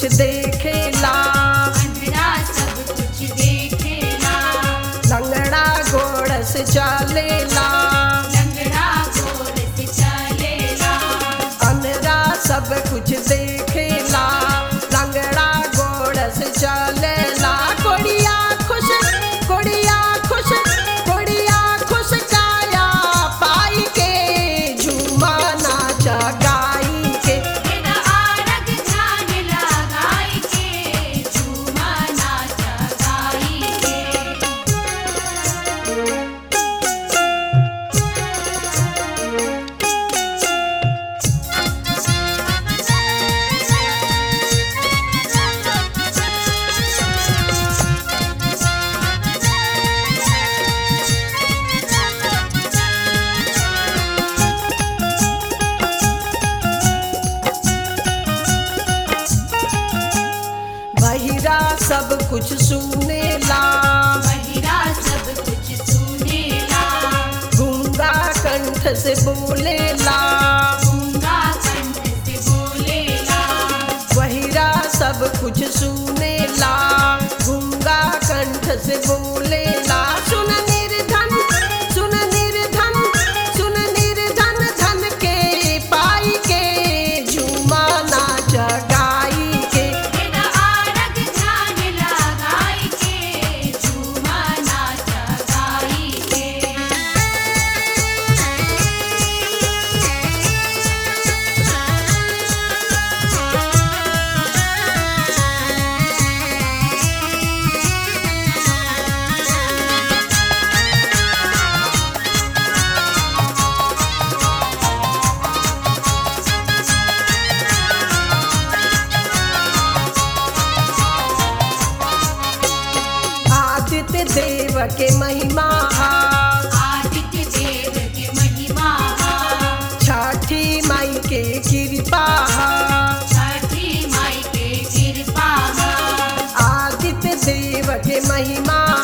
कुछ देखेला, अंधरा सब कुछ देखेला, लंगड़ा घोड़ से चलेला, लंगड़ा घोड़ से चलेला, अंधरा सब कुछ देखेला, लंगड़ा घोड़ से चलेला। कोड़िया खुश, कोड़िया खुश, कोड़िया खुश काया पाई के झूमा नाचा गाई के। बिना आरग ध्यान लगाई के, झूमा नाचा गाई के। बहिरा सब कुछ सुनेला, बहिरा सब कुछ सुनेला, गूंगा कंठ से बोलेला, गूंगा कंठ से बोलेला, बहिरा सब कुछ सुनेला, गूंगा कंठ से बोलेला। सुन निर्धन, सुन निर्धन, सुन निर्धन धन के पाई के झूमा नाचा गाई के। बिना आरग ध्यान लगाई के, झूमा नाचा गाई के। आदित्य देव के महिमा, आदित्य देव के महिमा, छठी माई के कृपा, छठी माई के कृपा, आदित्य देव के महिमा,